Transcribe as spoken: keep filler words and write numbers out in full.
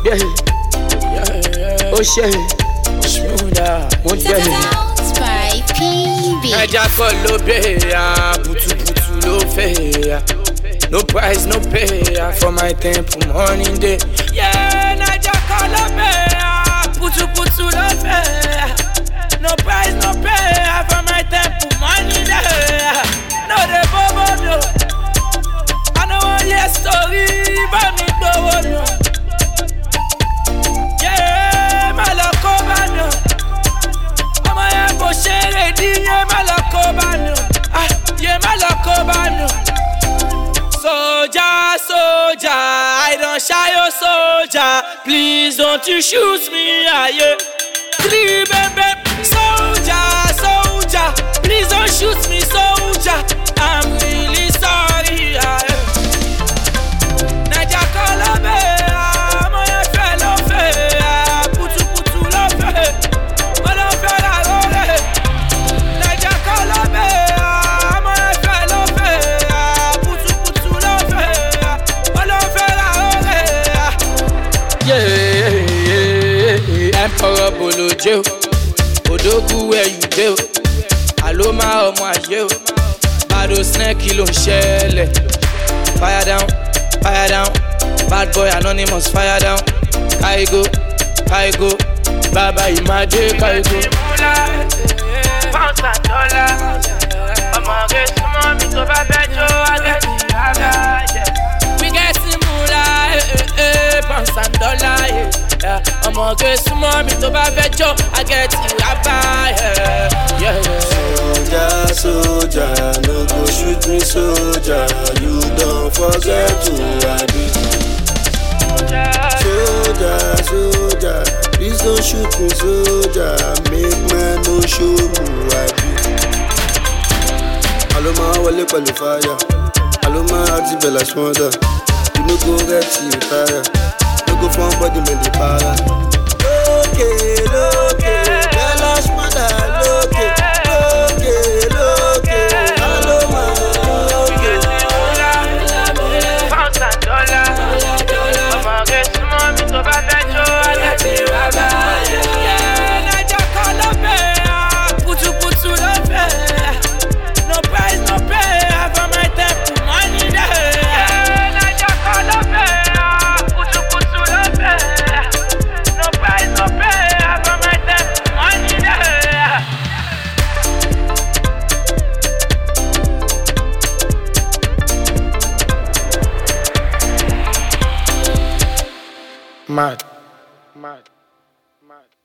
yeah, yeah, oh shit, smoother, one day. By P B. Naija kolo be ya, putu putu lo fe ya. No price, no pay ya for my temple morning day. Yeah, Naija kolo be ya, putu putu lo fe ya. No price, no pay ya for my temple morning day. No dey bobo no, I no want your story, but me go no. Yeah, malako ba no. Share diye malakobano, ah, ye malakobano. Soldier, soldier, I don't shy your soldier. Please don't you shoot me, aye. Three baby, soldier, soldier. Please don't shoot me, soldier. I'm really sorry, aye. Naija kolo be, I'm on your fellow fair. Putu putu lo fe. Emperor Bolojo, Odogu where you do? Aloma ọmọ ayé o, Bado snake ló ń ṣẹlẹ̀. Fire down, fire down, bad boy anonymous fire down. Kaigo, Kaigo, Baba Imade Kaigo. Pounds and dollars, ọmọ rẹ̀ súnmọ́ mi tó bá fẹ́ jó agẹ́tì rárá. We get simula, eh eh, pounds and dollars. I'm a good smart, me to bad job. I get you, I buy her. Yeah, yeah. Soldier, soldier, no go shoot me, soldier. You don't forget who I be. Soldier, soldier, please don't shoot me, soldier. Make man no show who I be. Aloma wale qualifier. Aloma active bella smother. You no go get you tired. Go from body me the para. Loke, loke, Belash mother, loke, loke, loke, Aloma, loke. Pounds and dollars, ọmọ rẹ̀ súnmọ́ mi tó bá fẹ́ jó agẹ́tì rárá. Yeah, Naija kolo be ya, putu putu lo fe. No price, no pay for my temple money day. Yeah, Naija kolo be ya, putu putu lo fe. No price, no pay for my temple money day. Mad, mad, mad.